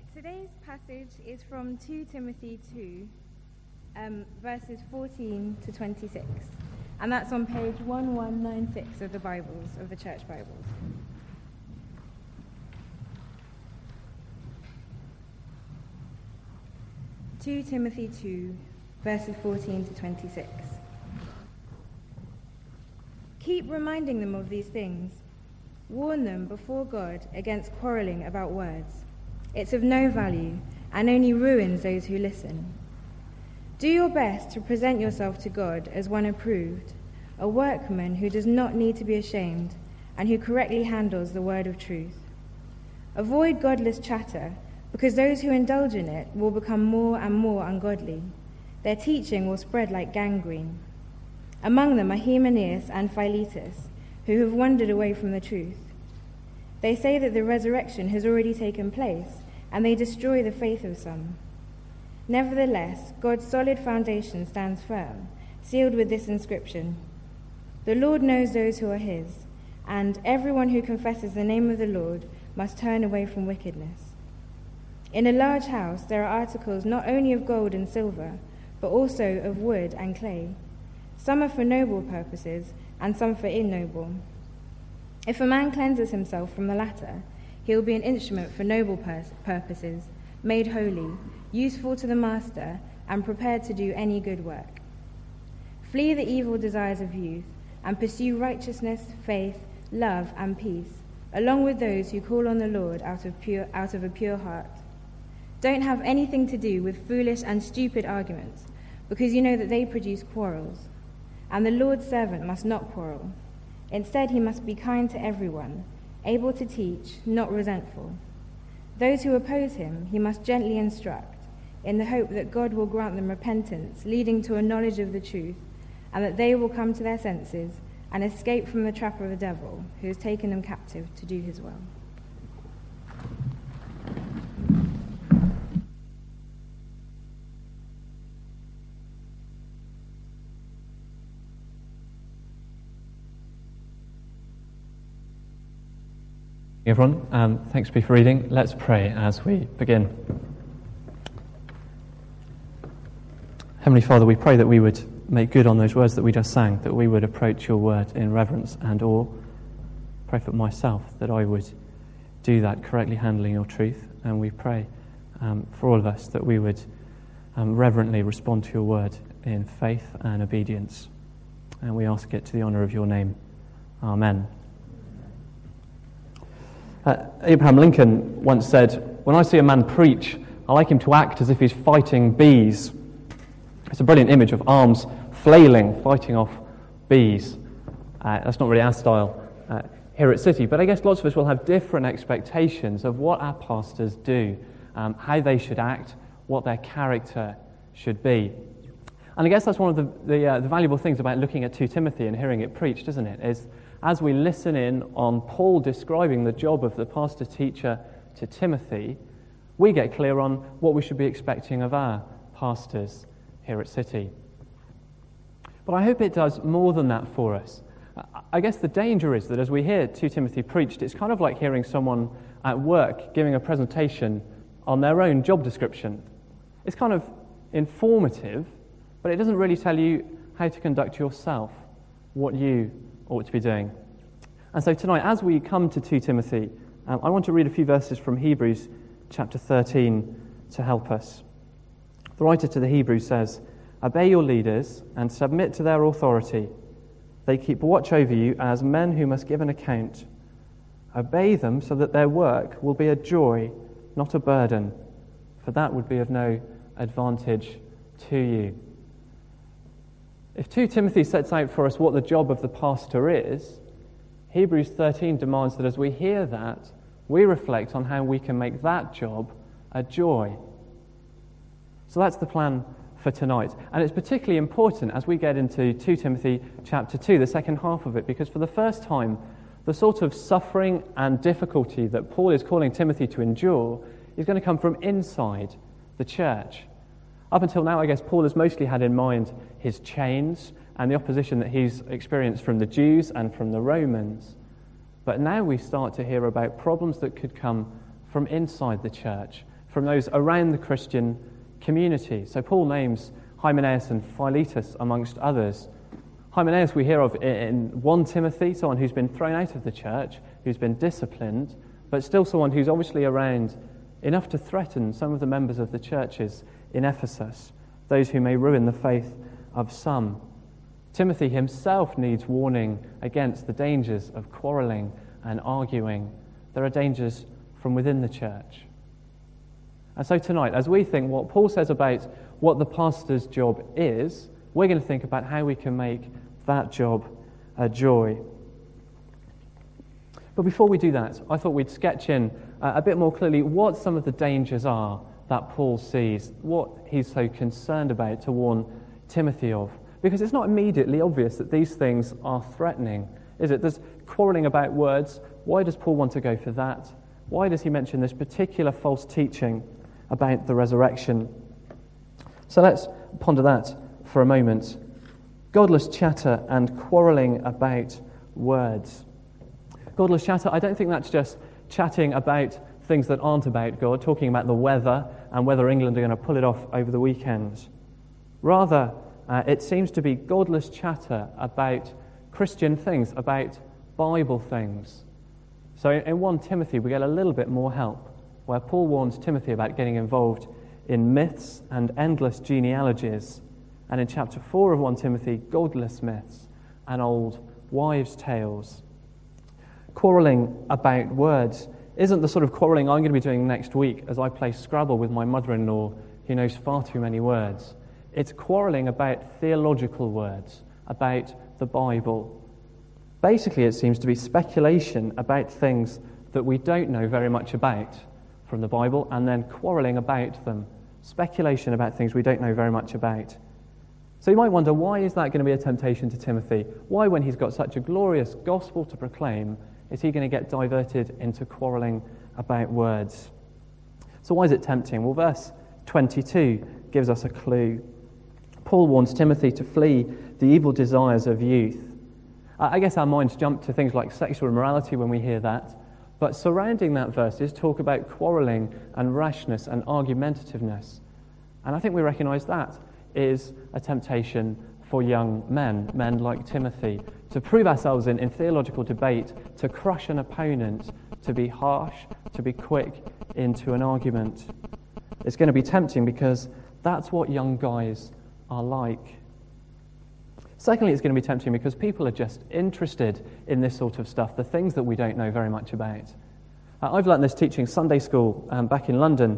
Right, today's passage is from 2 Timothy 2, verses 14 to 26. And that's on page 1196 of the Bibles, of the Church Bibles. "2 Timothy 2, verses 14 to 26. Keep reminding them of these things. Warn them before God against quarreling about words. It's of no value and only ruins those who listen. Do your best to present yourself to God as one approved, a workman who does not need to be ashamed and who correctly handles the word of truth. Avoid godless chatter, because those who indulge in it will become more and more ungodly. Their teaching will spread like gangrene. Among them are Hymenaeus and Philetus, who have wandered away from the truth. They say that the resurrection has already taken place, and they destroy the faith of some. Nevertheless, God's solid foundation stands firm, sealed with this inscription: The Lord knows those who are his, and everyone who confesses the name of the Lord must turn away from wickedness. In a large house there are articles not only of gold and silver, but also of wood and clay. Some are for noble purposes, and some for ignoble. If a man cleanses himself from the latter, he will be an instrument for noble purposes, made holy, useful to the master, and prepared to do any good work. Flee the evil desires of youth, and pursue righteousness, faith, love, and peace, along with those who call on the Lord out of a pure heart. Don't have anything to do with foolish and stupid arguments, because you know that they produce quarrels. And the Lord's servant must not quarrel. Instead, he must be kind to everyone, able to teach, not resentful. Those who oppose him he must gently instruct, in the hope that God will grant them repentance, leading to a knowledge of the truth, and that they will come to their senses and escape from the trap of the devil, who has taken them captive to do his will." Everyone, thanks be for reading. Let's pray as we begin. Heavenly Father, we pray that we would make good on those words that we just sang, that we would approach your word in reverence and awe. Pray for myself that I would do that, correctly handling your truth. And we pray for all of us that we would reverently respond to your word in faith and obedience. And we ask it to the honour of your name. Amen. Abraham Lincoln once said, "When I see a man preach, I like him to act as if he's fighting bees." It's a brilliant image of arms flailing, fighting off bees. That's not really our style here at City, but I guess lots of us will have different expectations of what our pastors do, how they should act, what their character should be. And I guess that's one of the valuable things about looking at 2 Timothy and hearing it preached, isn't it? Is as we listen in on Paul describing the job of the pastor-teacher to Timothy, we get clear on what we should be expecting of our pastors here at City. But I hope it does more than that for us. I guess the danger is that as we hear 2 Timothy preached, it's kind of like hearing someone at work giving a presentation on their own job description. It's kind of informative, but it doesn't really tell you how to conduct yourself, what you ought to be doing. And so tonight, as we come to 2 Timothy, I want to read a few verses from Hebrews chapter 13 to help us. The writer to the Hebrews says, "Obey your leaders and submit to their authority. They keep watch over you as men who must give an account. Obey them so that their work will be a joy, not a burden, for that would be of no advantage to you." If 2 Timothy sets out for us what the job of the pastor is, Hebrews 13 demands that as we hear that, we reflect on how we can make that job a joy. So that's the plan for tonight. And it's particularly important as we get into 2 Timothy chapter 2, the second half of it, because for the first time, the sort of suffering and difficulty that Paul is calling Timothy to endure is going to come from inside the church. Up until now, I guess Paul has mostly had in mind his chains and the opposition that he's experienced from the Jews and from the Romans. But now we start to hear about problems that could come from inside the church, from those around the Christian community. So Paul names Hymenaeus and Philetus amongst others. Hymenaeus we hear of in 1 Timothy, someone who's been thrown out of the church, who's been disciplined, but still someone who's obviously around enough to threaten some of the members of the churches in Ephesus, those who may ruin the faith of some. Timothy himself needs warning against the dangers of quarrelling and arguing. There are dangers from within the church. And so tonight, as we think what Paul says about what the pastor's job is, we're going to think about how we can make that job a joy. But before we do that, I thought we'd sketch in a bit more clearly what some of the dangers are that Paul sees, what he's so concerned about to warn Timothy of. Because it's not immediately obvious that these things are threatening, is it? There's quarrelling about words. Why does Paul want to go for that? Why does he mention this particular false teaching about the resurrection? So let's ponder that for a moment. Godless chatter and quarrelling about words. Godless chatter, I don't think that's just chatting about things that aren't about God, talking about the weather and whether England are going to pull it off over the weekend. Rather, it seems to be godless chatter about Christian things, about Bible things. So in 1 Timothy, we get a little bit more help, where Paul warns Timothy about getting involved in myths and endless genealogies. And in chapter 4 of 1 Timothy, godless myths and old wives' tales. Quarrelling about words isn't the sort of quarrelling I'm going to be doing next week as I play Scrabble with my mother-in-law who knows far too many words. It's quarrelling about theological words, about the Bible. Basically, it seems to be speculation about things that we don't know very much about from the Bible, and then quarrelling about them. Speculation about things we don't know very much about. So you might wonder, why is that going to be a temptation to Timothy? Why, when he's got such a glorious gospel to proclaim, is he going to get diverted into quarrelling about words? So why is it tempting? Well, verse 22 gives us a clue. Paul warns Timothy to flee the evil desires of youth. I guess our minds jump to things like sexual immorality when we hear that, but surrounding that verse is talk about quarrelling and rashness and argumentativeness. And I think we recognise that is a temptation for young men like Timothy, to prove ourselves in theological debate, to crush an opponent, to be harsh, to be quick into an argument. It's going to be tempting because that's what young guys are like. Secondly, it's going to be tempting because people are just interested in this sort of stuff, the things that we don't know very much about. I've learnt this teaching Sunday school back in London.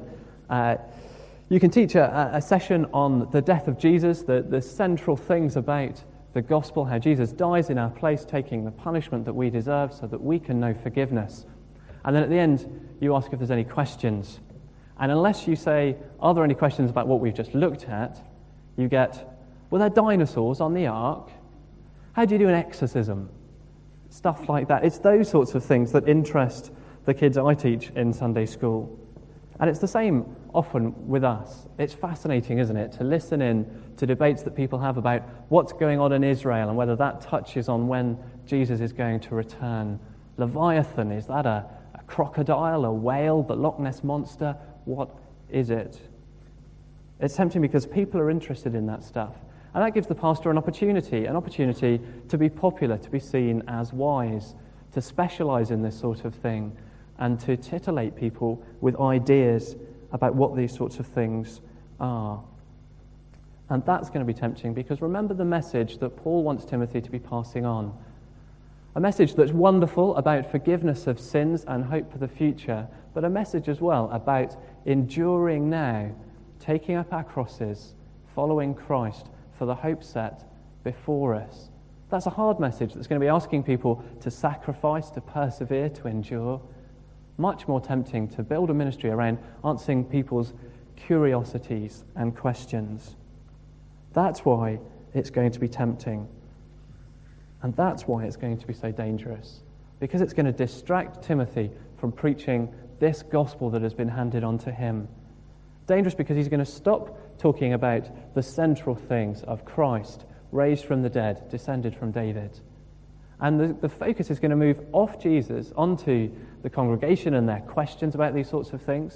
You can teach a session on the death of Jesus, the central things about the gospel, how Jesus dies in our place, taking the punishment that we deserve so that we can know forgiveness. And then at the end, you ask if there's any questions. And unless you say, are there any questions about what we've just looked at, you get, were there dinosaurs on the ark? How do you do an exorcism? Stuff like that. It's those sorts of things that interest the kids I teach in Sunday school. And it's the same often with us. It's fascinating, isn't it, to listen in to debates that people have about what's going on in Israel and whether that touches on when Jesus is going to return. Leviathan, is that a crocodile, a whale, the Loch Ness Monster? What is it? It's tempting because people are interested in that stuff. And that gives the pastor an opportunity to be popular, to be seen as wise, to specialise in this sort of thing, and to titillate people with ideas about what these sorts of things are. And that's going to be tempting because remember the message that Paul wants Timothy to be passing on. A message that's wonderful about forgiveness of sins and hope for the future, but a message as well about enduring now, taking up our crosses, following Christ for the hope set before us. That's a hard message that's going to be asking people to sacrifice, to persevere, to endure. Much more tempting to build a ministry around answering people's curiosities and questions. That's why it's going to be tempting. And that's why it's going to be so dangerous. Because it's going to distract Timothy from preaching this gospel that has been handed on to him. Dangerous because he's going to stop talking about the central things of Christ, raised from the dead, descended from David. And the focus is going to move off Jesus onto the congregation and their questions about these sorts of things,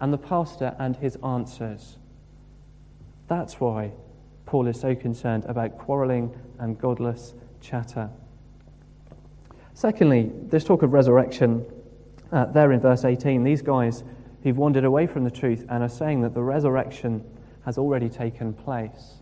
and the pastor and his answers. That's why Paul is so concerned about quarrelling and godless chatter. Secondly, this talk of resurrection, there in verse 18, these guys who've wandered away from the truth and are saying that the resurrection has already taken place.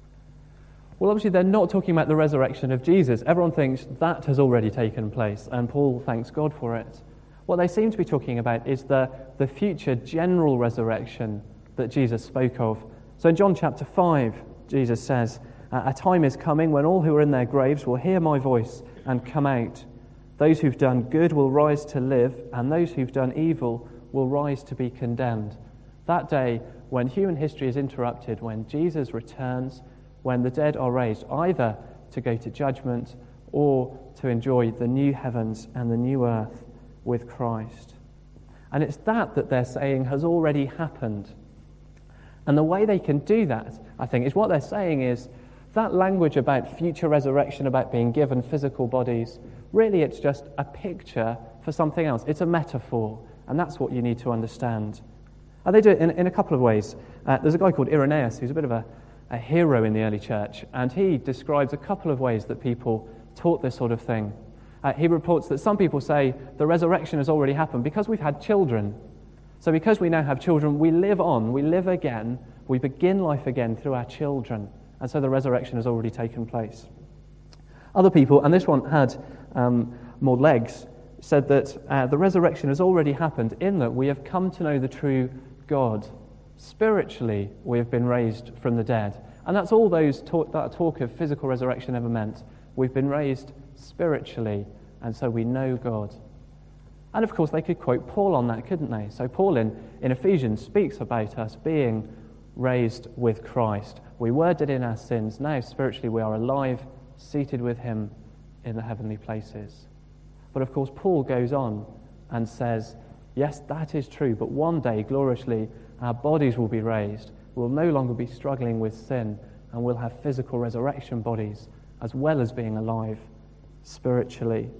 Well, obviously they're not talking about the resurrection of Jesus. Everyone thinks that has already taken place, and Paul thanks God for it. What they seem to be talking about is the future general resurrection that Jesus spoke of. So in John chapter 5, Jesus says, "A time is coming when all who are in their graves will hear my voice and come out. Those who've done good will rise to live, and those who've done evil will rise to be condemned." That day, when human history is interrupted, when Jesus returns, when the dead are raised, either to go to judgment or to enjoy the new heavens and the new earth with Christ. And it's that they're saying has already happened. And the way they can do that, I think, is what they're saying is that language about future resurrection, about being given physical bodies, really it's just a picture for something else. It's a metaphor, and that's what you need to understand. And they do it in a couple of ways. There's a guy called Irenaeus who's a bit of a hero in the early church, and he describes a couple of ways that people taught this sort of thing. He reports that some people say the resurrection has already happened because we've had children. So because we now have children, we live on, we live again, we begin life again through our children, and so the resurrection has already taken place. Other people, and this one had more legs, said that the resurrection has already happened in that we have come to know the true God. Spiritually, we have been raised from the dead. And that's all that talk of physical resurrection ever meant. We've been raised spiritually, and so we know God. And of course, they could quote Paul on that, couldn't they? So Paul in Ephesians speaks about us being raised with Christ. We were dead in our sins. Now, spiritually, we are alive, seated with him in the heavenly places. But of course, Paul goes on and says, yes, that is true, but one day, gloriously, our bodies will be raised. We'll no longer be struggling with sin, and we'll have physical resurrection bodies as well as being alive spiritually.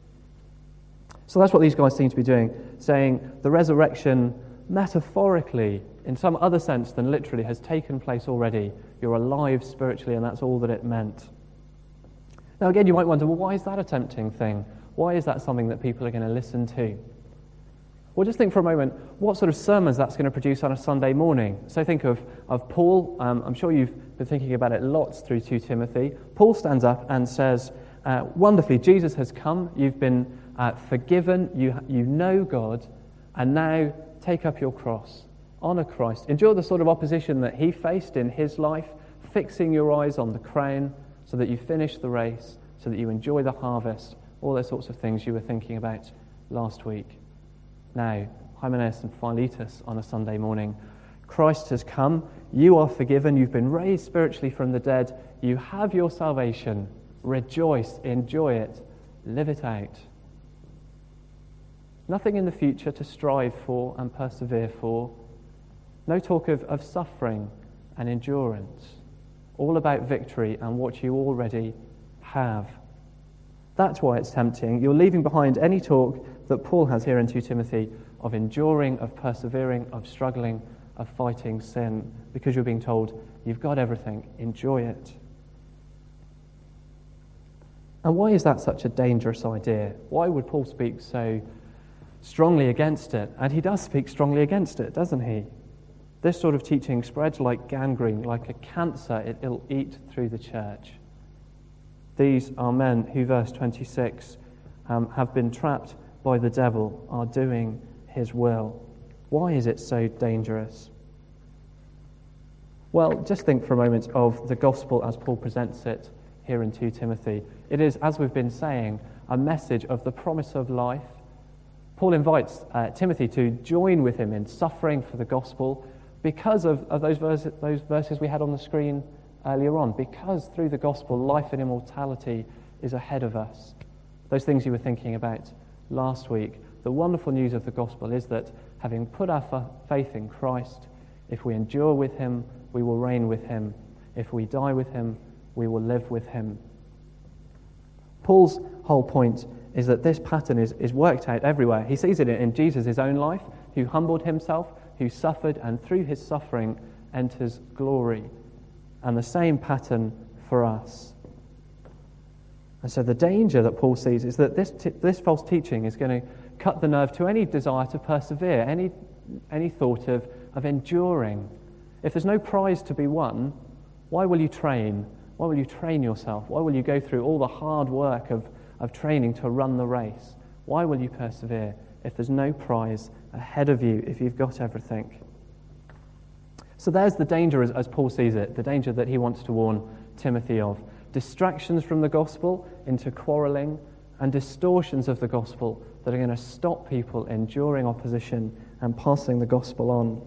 So that's what these guys seem to be doing, saying the resurrection metaphorically, in some other sense than literally, has taken place already. You're alive spiritually, and that's all that it meant. Now again, you might wonder, well, why is that a tempting thing? Why is that something that people are going to listen to? Well, just think for a moment, what sort of sermons that's going to produce on a Sunday morning. So think of Paul. I'm sure you've been thinking about it lots through 2 Timothy. Paul stands up and says, wonderfully, Jesus has come. You've been forgiven. You know God. And now take up your cross. Honour Christ. Endure the sort of opposition that he faced in his life, fixing your eyes on the crown so that you finish the race, so that you enjoy the harvest, all those sorts of things you were thinking about last week. Now, Hymenaeus and Philetus on a Sunday morning. Christ has come. You are forgiven. You've been raised spiritually from the dead. You have your salvation. Rejoice. Enjoy it. Live it out. Nothing in the future to strive for and persevere for. No talk of suffering and endurance. All about victory and what you already have. That's why it's tempting. You're leaving behind any talk that Paul has here in 2 Timothy of enduring, of persevering, of struggling, of fighting sin, because you're being told, you've got everything, enjoy it. And why is that such a dangerous idea? Why would Paul speak so strongly against it? And he does speak strongly against it, doesn't he? This sort of teaching spreads like gangrene, like a cancer. It'll eat through the church. These are men who, verse 26, have been trapped by the devil, are doing his will. Why is it so dangerous? Well, just think for a moment of the gospel as Paul presents it here in 2 Timothy. It is, as we've been saying, a message of the promise of life. Paul invites Timothy to join with him in suffering for the gospel because of those verses we had on the screen earlier on, because through the gospel, life and immortality is ahead of us. Those things you were thinking about last week. The wonderful news of the gospel is that having put our faith in Christ, if we endure with him, we will reign with him. If we die with him, we will live with him. Paul's whole point is that this pattern is worked out everywhere. He sees it in Jesus' own life, who humbled himself who suffered and through his suffering enters glory. And the same pattern for us. And so the danger that Paul sees is that this false teaching is going to cut the nerve to any desire to persevere, any thought of enduring. If there's no prize to be won, why will you train? Why will you train yourself? Why will you go through all the hard work of training to run the race? Why will you persevere if there's no prize ahead of you, if you've got everything? So there's the danger as Paul sees it, the danger that he wants to warn Timothy of. Distractions from the gospel into quarrelling, and distortions of the gospel that are going to stop people enduring opposition and passing the gospel on.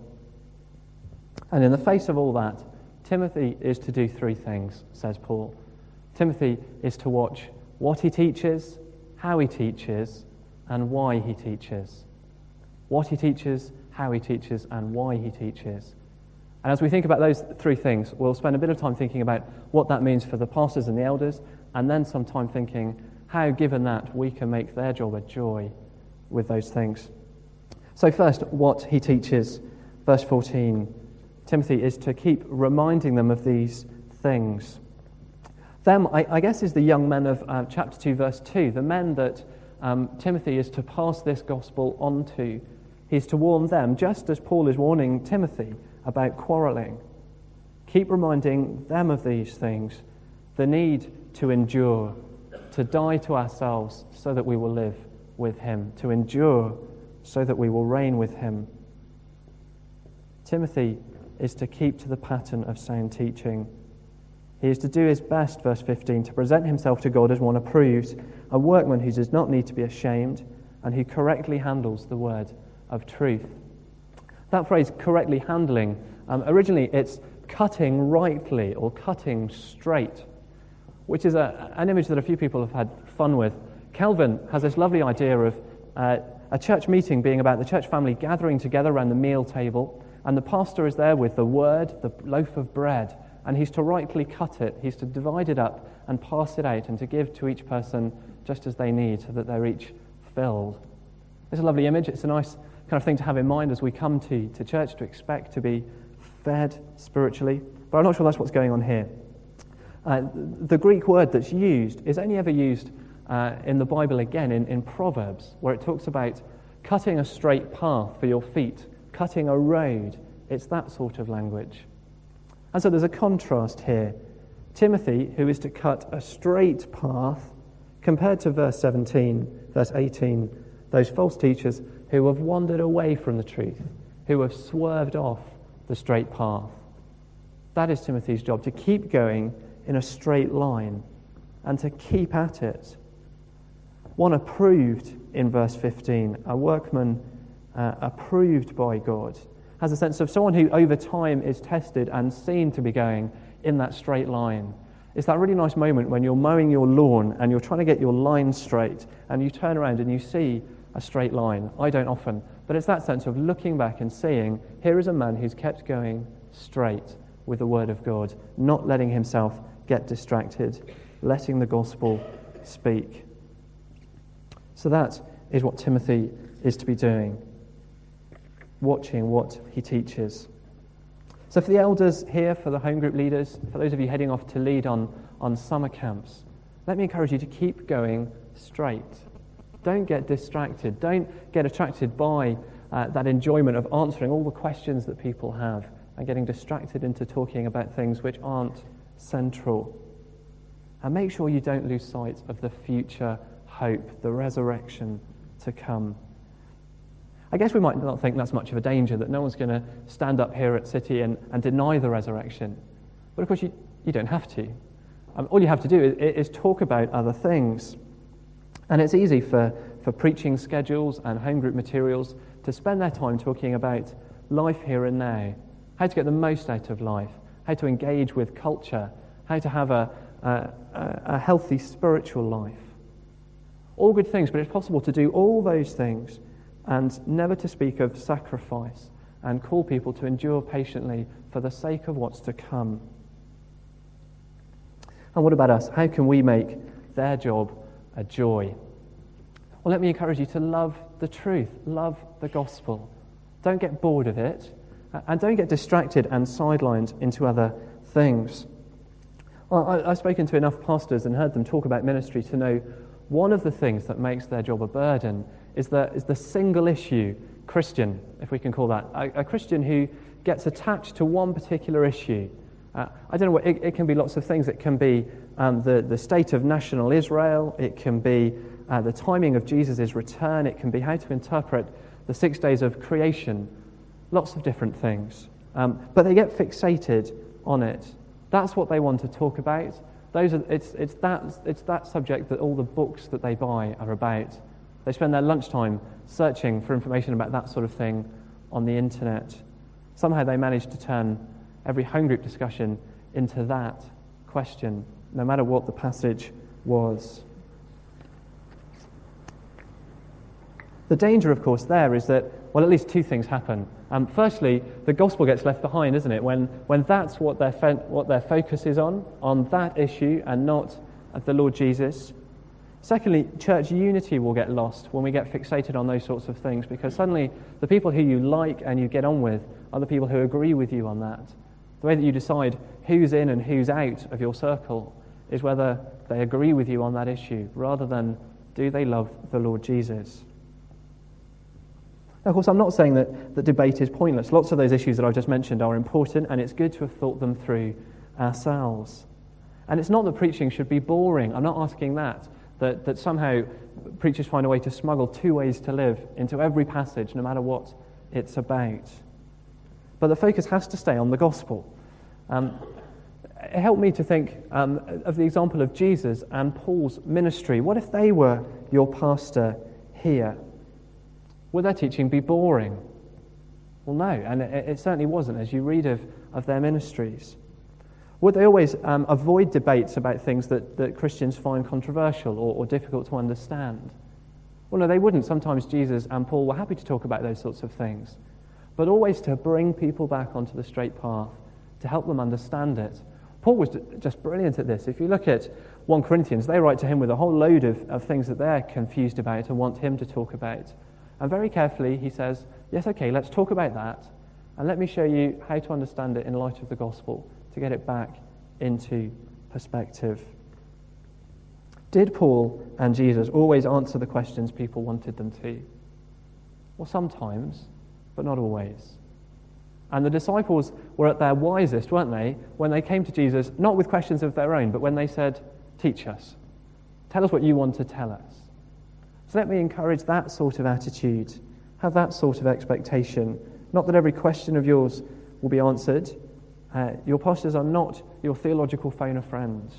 And in the face of all that, Timothy is to do three things, says Paul. Timothy is to watch what he teaches, how he teaches, and why he teaches. What he teaches, how he teaches, and why he teaches. And as we think about those three things, we'll spend a bit of time thinking about what that means for the pastors and the elders, and then some time thinking how, given that, we can make their job a joy with those things. So first, what he teaches. Verse 14, Timothy is to keep reminding them of these things. Them, I guess, is the young men of chapter 2, verse 2, the men that Timothy is to pass this gospel on to. He's to warn them, just as Paul is warning Timothy about quarrelling. Keep reminding them of these things, the need to endure, to die to ourselves so that we will live with him, to endure so that we will reign with him. Timothy is to keep to the pattern of sound teaching. He is to do his best, verse 15, to present himself to God as one approved, a workman who does not need to be ashamed and who correctly handles the word of truth. That phrase, correctly handling, originally it's cutting rightly or cutting straight, which is an image that a few people have had fun with. Calvin has this lovely idea of a church meeting being about the church family gathering together around the meal table, and the pastor is there with the word, the loaf of bread, and he's to rightly cut it. He's to divide it up and pass it out and to give to each person just as they need so that they're each filled. It's a lovely image. It's a nice kind of thing to have in mind as we come to church, to expect to be fed spiritually. But I'm not sure that's what's going on here. The Greek word that's used is only ever used in the Bible again in Proverbs, where it talks about cutting a straight path for your feet, cutting a road. It's that sort of language. And so there's a contrast here. Timothy, who is to cut a straight path, compared to verse 17, verse 18, those false teachers who have wandered away from the truth, who have swerved off the straight path. That is Timothy's job, to keep going in a straight line and to keep at it. One approved in verse 15, a workman approved by God, has a sense of someone who over time is tested and seen to be going in that straight line. It's that really nice moment when you're mowing your lawn and you're trying to get your line straight and you turn around and you see a straight line. I don't often, but it's that sense of looking back and seeing, here is a man who's kept going straight with the word of God, not letting himself get distracted, letting the gospel speak. So that is what Timothy is to be doing, watching what he teaches. So for the elders here, for the home group leaders, for those of you heading off to lead on summer camps, let me encourage you to keep going straight. Don't get distracted. Don't get attracted by that enjoyment of answering all the questions that people have and getting distracted into talking about things which aren't central. And make sure you don't lose sight of the future hope, the resurrection to come. I guess we might not think that's much of a danger, that no one's going to stand up here at City and deny the resurrection. But of course you don't have to. All you have to do is talk about other things. And it's easy for preaching schedules and home group materials to spend their time talking about life here and now, how to get the most out of life, how to engage with culture, how to have a healthy spiritual life. All good things, but it's possible to do all those things and never to speak of sacrifice and call people to endure patiently for the sake of what's to come. And what about us? How can we make their job a joy? Well, let me encourage you to love the truth, love the gospel. Don't get bored of it, and don't get distracted and sidelined into other things. I've spoken to enough pastors and heard them talk about ministry to know one of the things that makes their job a burden is the single issue Christian, if we can call that, a Christian who gets attached to one particular issue. I don't know what, it can be lots of things. It can be the state of national Israel. It can be the timing of Jesus' return. It can be how to interpret the 6 days of creation. Lots of different things. But they get fixated on it. That's what they want to talk about. It's that subject that all the books that they buy are about. They spend their lunchtime searching for information about that sort of thing on the internet. Somehow they manage to turn every home group discussion into that question, no matter what the passage was. The danger, of course, there is that, well, at least two things happen. Firstly, the gospel gets left behind, isn't it? When that's what their focus is on that issue and not the Lord Jesus. Secondly, church unity will get lost when we get fixated on those sorts of things, because suddenly the people who you like and you get on with are the people who agree with you on that. The way that you decide who's in and who's out of your circle is whether they agree with you on that issue, rather than do they love the Lord Jesus. Now, of course, I'm not saying that the debate is pointless. Lots of those issues that I've just mentioned are important, and it's good to have thought them through ourselves. And it's not that preaching should be boring. I'm not asking that somehow preachers find a way to smuggle two ways to live into every passage, no matter what it's about. But the focus has to stay on the gospel. It helped me to think of the example of Jesus and Paul's ministry. What if they were your pastor here? Would their teaching be boring? Well, no, and it certainly wasn't, as you read of their ministries. Would they always avoid debates about things that Christians find controversial or difficult to understand? Well, no, they wouldn't. Sometimes Jesus and Paul were happy to talk about those sorts of things, but always to bring people back onto the straight path, to help them understand it. Paul was just brilliant at this. If you look at 1 Corinthians, they write to him with a whole load of things that they're confused about and want him to talk about. And very carefully he says, yes, okay, let's talk about that, and let me show you how to understand it in light of the gospel, to get it back into perspective. Did Paul and Jesus always answer the questions people wanted them to? Well, sometimes, but not always. And the disciples were at their wisest, weren't they, when they came to Jesus, not with questions of their own, but when they said, teach us. Tell us what you want to tell us. So let me encourage that sort of attitude. Have that sort of expectation. Not that every question of yours will be answered. Your pastors are not your theological phone of friends.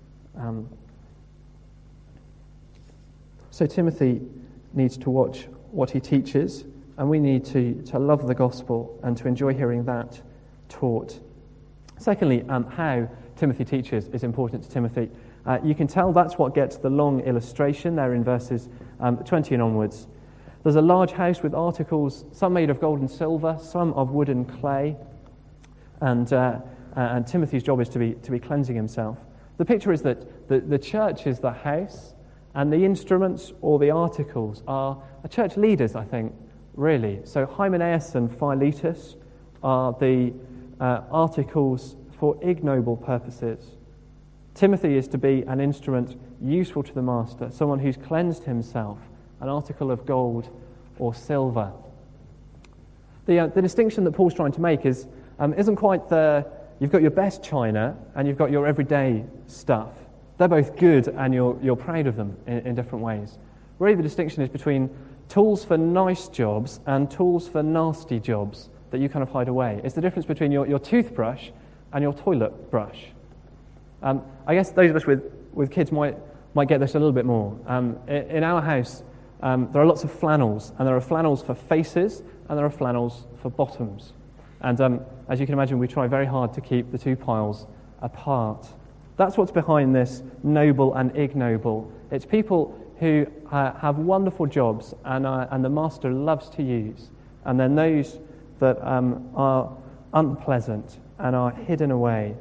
So Timothy needs to watch what he teaches, and we need to love the gospel and to enjoy hearing that taught. Secondly, how Timothy teaches is important to Timothy. You can tell that's what gets the long illustration there in verses 20 and onwards. There's a large house with articles, some made of gold and silver, some of wood and clay, and Timothy's job is to be cleansing himself. The picture is that the church is the house, and the instruments or the articles are church leaders, I think, really. So Hymenaeus and Philetus are the articles for ignoble purposes. Timothy is to be an instrument useful to the master, someone who's cleansed himself, an article of gold or silver. The distinction that Paul's trying to make isn't quite you've got your best china and you've got your everyday stuff. They're both good and you're proud of them in different ways. Really, the distinction is between tools for nice jobs and tools for nasty jobs that you kind of hide away. It's the difference between your toothbrush and your toilet brush. I guess those of us with kids might get this a little bit more. In our house, there are lots of flannels, and there are flannels for faces and there are flannels for bottoms. And as you can imagine, we try very hard to keep the two piles apart. That's what's behind this noble and ignoble. It's people who have wonderful jobs and the master loves to use, and then those that are unpleasant and are hidden away.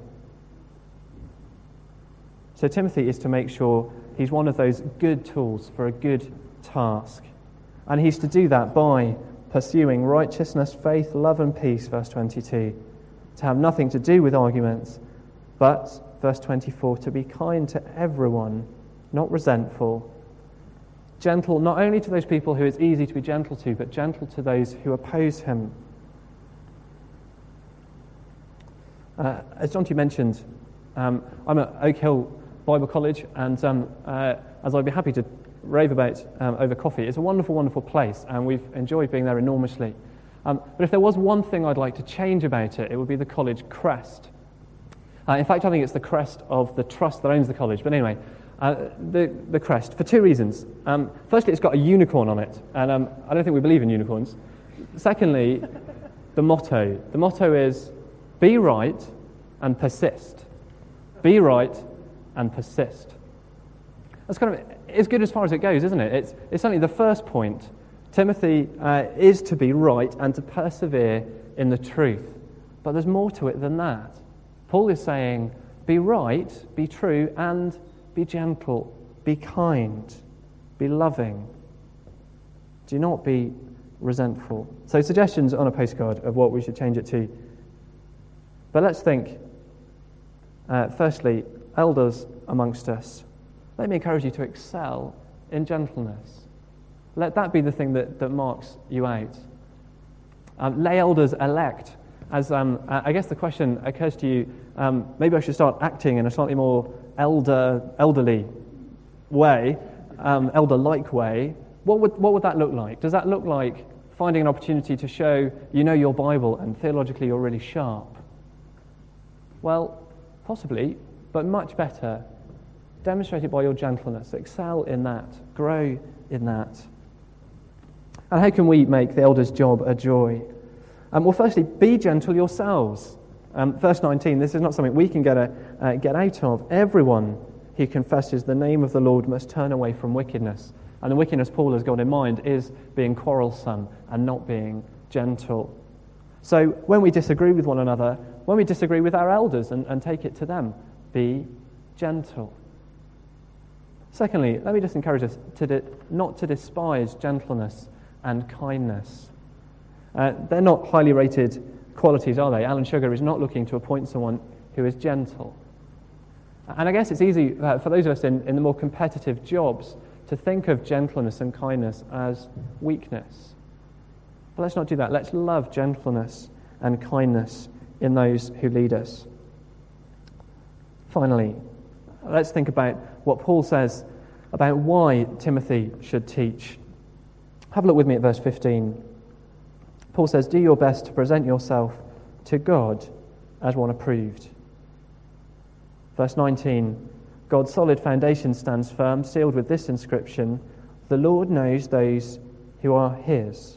So Timothy is to make sure he's one of those good tools for a good task. And he's to do that by pursuing righteousness, faith, love and peace, verse 22, to have nothing to do with arguments, but, verse 24, to be kind to everyone, not resentful, gentle not only to those people who it's easy to be gentle to, but gentle to those who oppose him. As John T mentioned, I'm at Oak Hill Bible College, and as I'd be happy to rave about over coffee, it's a wonderful, wonderful place, and we've enjoyed being there enormously. But if there was one thing I'd like to change about it, it would be the college crest. In fact, I think it's the crest of the trust that owns the college. But anyway, the crest, for two reasons. Firstly, it's got a unicorn on it, and I don't think we believe in unicorns. Secondly, the motto. The motto is, be right and persist. Be right and persist. That's kind of, it's good as far as it goes, isn't it? It's certainly the first point. Timothy is to be right and to persevere in the truth. But there's more to it than that. Paul is saying, be right, be true, and be gentle, be kind, be loving. Do not be resentful. So suggestions on a postcard of what we should change it to. But let's think, firstly, elders amongst us. Let me encourage you to excel in gentleness. Let that be the thing that marks you out. Lay elders elect. As I guess the question occurs to you, maybe I should start acting in a slightly more elderly way, elder-like way. What would that look like? Does that look like finding an opportunity to show you know your Bible and theologically you're really sharp? Well, possibly, but much better. Demonstrate it by your gentleness. Excel in that. Grow in that. And how can we make the elder's job a joy? Well, firstly, be gentle yourselves. Verse 19, this is not something we can get out of. Everyone who confesses the name of the Lord must turn away from wickedness. And the wickedness Paul has got in mind is being quarrelsome and not being gentle. So when we disagree with one another, when we disagree with our elders and take it to them, be gentle. Secondly, let me just encourage us not to despise gentleness and kindness. They're not highly rated qualities, are they? Alan Sugar is not looking to appoint someone who is gentle. And I guess it's easy for those of us in the more competitive jobs to think of gentleness and kindness as weakness. But let's not do that. Let's love gentleness and kindness in those who lead us. Finally, let's think about what Paul says about why Timothy should teach. Have a look with me at verse 15. Paul says, do your best to present yourself to God as one approved. Verse 19, God's solid foundation stands firm, sealed with this inscription, the Lord knows those who are his.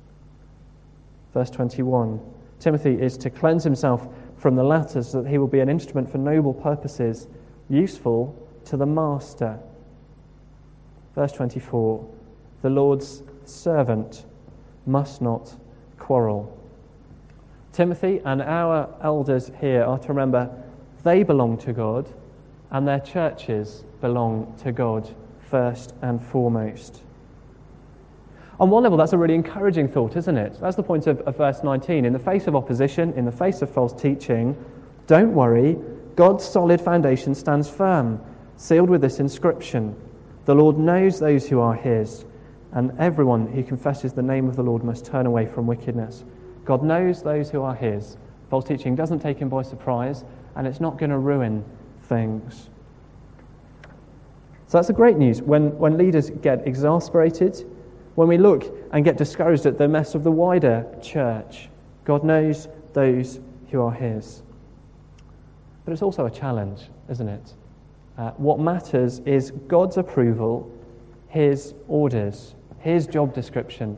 Verse 21, Timothy is to cleanse himself from the latter so that he will be an instrument for noble purposes, useful to the master. Verse 24, the Lord's servant must not quarrel. Timothy and our elders here are to remember they belong to God and their churches belong to God first and foremost. On one level, that's a really encouraging thought, isn't it? That's the point of verse 19. In the face of opposition, in the face of false teaching, don't worry, God's solid foundation stands firm, sealed with this inscription. The Lord knows those who are his, and everyone who confesses the name of the Lord must turn away from wickedness. God knows those who are his. False teaching doesn't take him by surprise, and it's not going to ruin things. So that's the great news. When leaders get exasperated, when we look and get discouraged at the mess of the wider church, God knows those who are his. But it's also a challenge, isn't it? What matters is God's approval, his orders, his job description.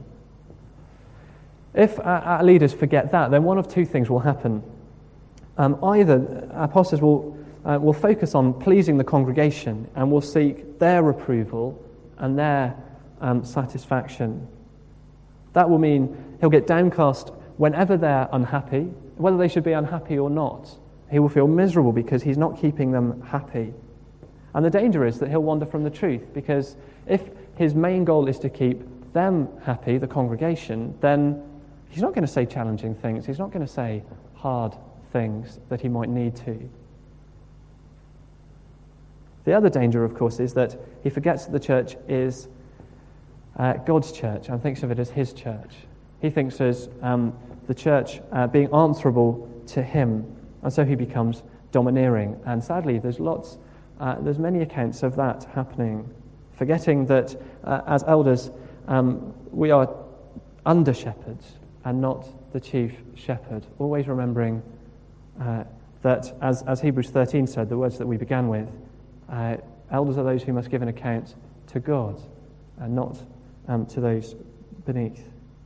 If our leaders forget that, then one of two things will happen. Either our pastors will focus on pleasing the congregation and will seek their approval and their satisfaction. That will mean he'll get downcast whenever they're unhappy, whether they should be unhappy or not. He will feel miserable because he's not keeping them happy. And the danger is that he'll wander from the truth, because if his main goal is to keep them happy, the congregation, then he's not going to say challenging things. He's not going to say hard things that he might need to. The other danger, of course, is that he forgets that the church is God's church and thinks of it as his church. He thinks as the church being answerable to him, and so he becomes domineering. And sadly, there's many accounts of that happening, forgetting that as elders, we are under shepherds and not the chief shepherd. Always remembering that, as Hebrews 13 said, the words that we began with, elders are those who must give an account to God and not to those beneath.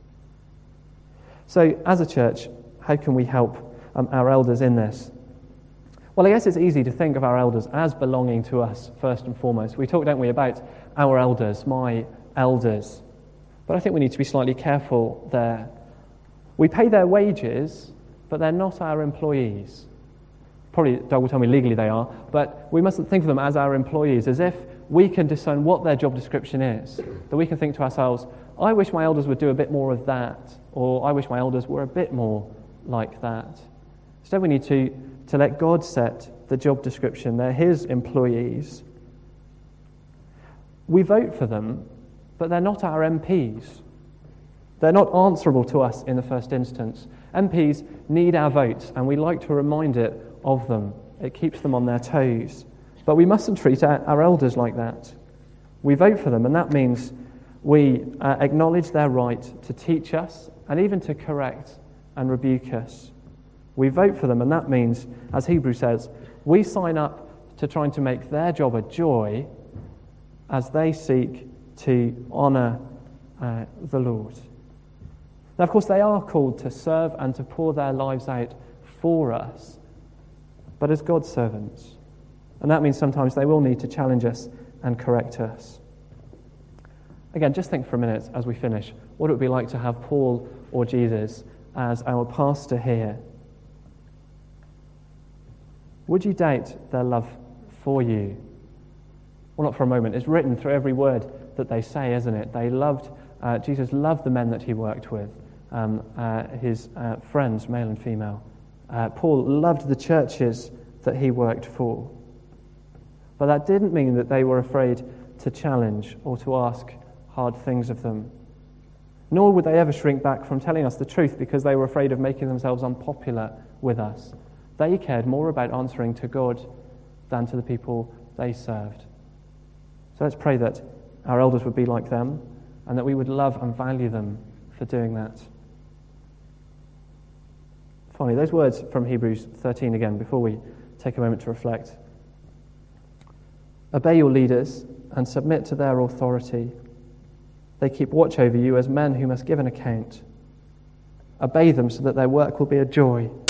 So, as a church, how can we help our elders in this? Well, I guess it's easy to think of our elders as belonging to us first and foremost. We talk, don't we, about our elders, my elders. But I think we need to be slightly careful there. We pay their wages, but they're not our employees. Probably Doug will tell me legally they are, but we mustn't think of them as our employees, as if we can discern what their job description is. That we can think to ourselves, I wish my elders would do a bit more of that, or I wish my elders were a bit more like that. Instead, we need to let God set the job description. They're his employees. We vote for them, but they're not our MPs. They're not answerable to us in the first instance. MPs need our votes, and we like to remind it of them. It keeps them on their toes. But we mustn't treat our elders like that. We vote for them, and that means we acknowledge their right to teach us and even to correct and rebuke us. We vote for them, and that means, as Hebrews says, we sign up to trying to make their job a joy as they seek to honour the Lord. Now, of course, they are called to serve and to pour their lives out for us, but as God's servants. And that means sometimes they will need to challenge us and correct us. Again, just think for a minute as we finish, what it would be like to have Paul or Jesus as our pastor here. Would you doubt their love for you? Well, not for a moment. It's written through every word that they say, isn't it? Jesus loved the men that he worked with, his friends, male and female. Paul loved the churches that he worked for. But that didn't mean that they were afraid to challenge or to ask hard things of them. Nor would they ever shrink back from telling us the truth because they were afraid of making themselves unpopular with us. They cared more about answering to God than to the people they served. So let's pray that our elders would be like them and that we would love and value them for doing that. Finally, those words from Hebrews 13 again, before we take a moment to reflect. Obey your leaders and submit to their authority. They keep watch over you as men who must give an account. Obey them so that their work will be a joy